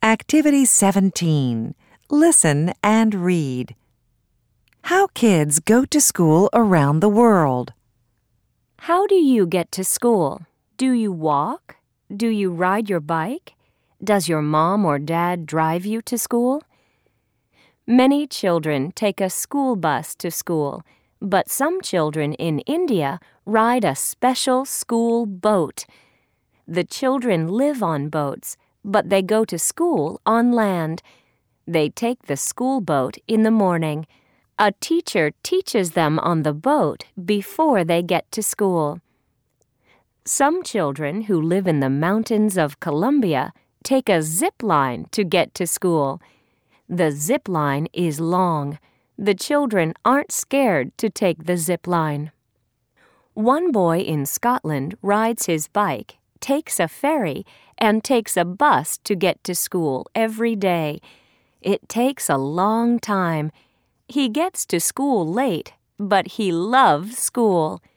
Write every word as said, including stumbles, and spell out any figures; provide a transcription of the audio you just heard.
Activity seventeen. Listen and read. How kids go to school around the world. How do you get to school? Do you walk? Do you ride your bike? Does your mom or dad drive you to school? Many children take a school bus to school, but some children in India ride a special school boat. The children live on boats, but they go to school on land. They take the school boat in the morning. A teacher teaches them on the boat before they get to school. Some children who live in the mountains of Colombia take a zip line to get to school. The zip line is long. The children aren't scared to take the zip line. One boy in Scotland rides his bike, takes a ferry, and takes a bus to get to school every day. It takes a long time. He gets to school late, but he loves school.